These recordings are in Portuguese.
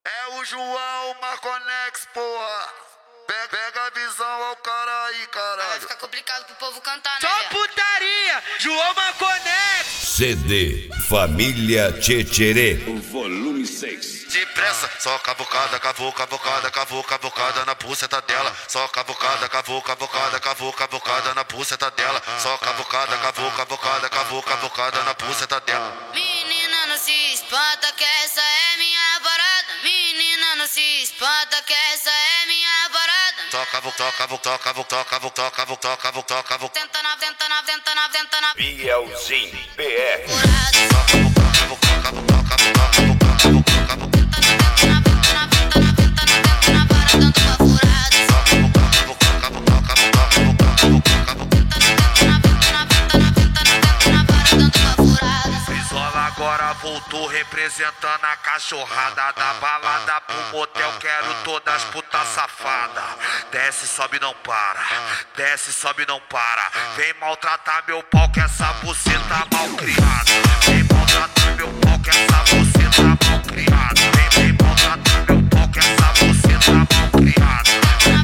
É o João Marconex, porra. Pega a visão ao cara aí, caralho. Vai ficar complicado pro povo cantar, né? Só putaria, João Marconex. CD Família Tchetcherê. O volume 6. Depressa, só cavucada, cavucada na buceta dela. Só cavucada, cavucada na buceta dela. Só cavucada, cavucada na buceta dela. Menina, não se espanta que essa é minha parada. Menina, não se espanta que essa é minha parada. Toca, Tenta na Bielzinho BR. Agora voltou representando a cachorrada da balada pro motel, quero todas putas safada. Desce, sobe, não para, desce, sobe, não para. Vem maltratar meu pau que essa buceta mal criada. Vem maltratar meu pau que essa buceta mal criada. Vem maltratar meu pau que essa buceta mal criada. Vem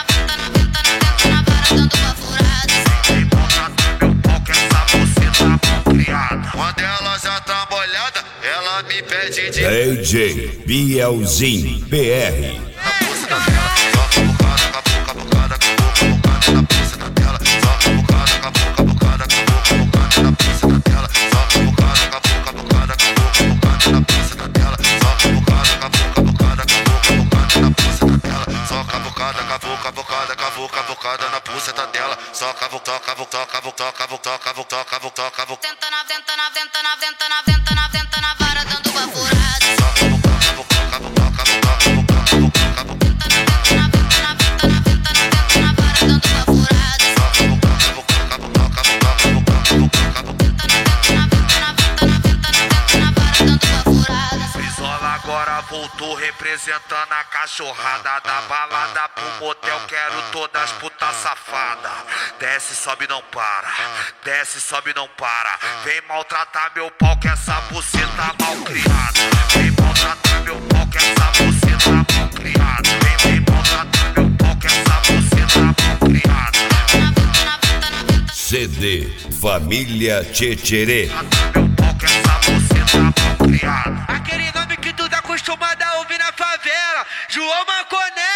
maltratar meu pau que essa buceta mal criada. Quando ela já tá molhada, ela me pede de DJ Bielzinho BR. na buceta dela. Só cavucada na buceta dela. Só cavucada na buceta dela. Só cavucada na buceta dela. Só cavucada na buceta dela. Só cavucada na buceta dela. Só cavucada. Tenta na vara dando bafurada. Frisola agora voltou representando a cachorrada da balada pro motel, quero todas putas safada. Desce, sobe, não para, desce, sobe, não para. Vem maltratar meu pau que essa buceta mal criada. Vem maltratar meu pau que essa buceta mal criada. Vem maltratar meu pau que essa buceta mal criada. CD Família Tchetcherê. Aquele nome que tu tá acostumado a ouvir na favela, João Marconex.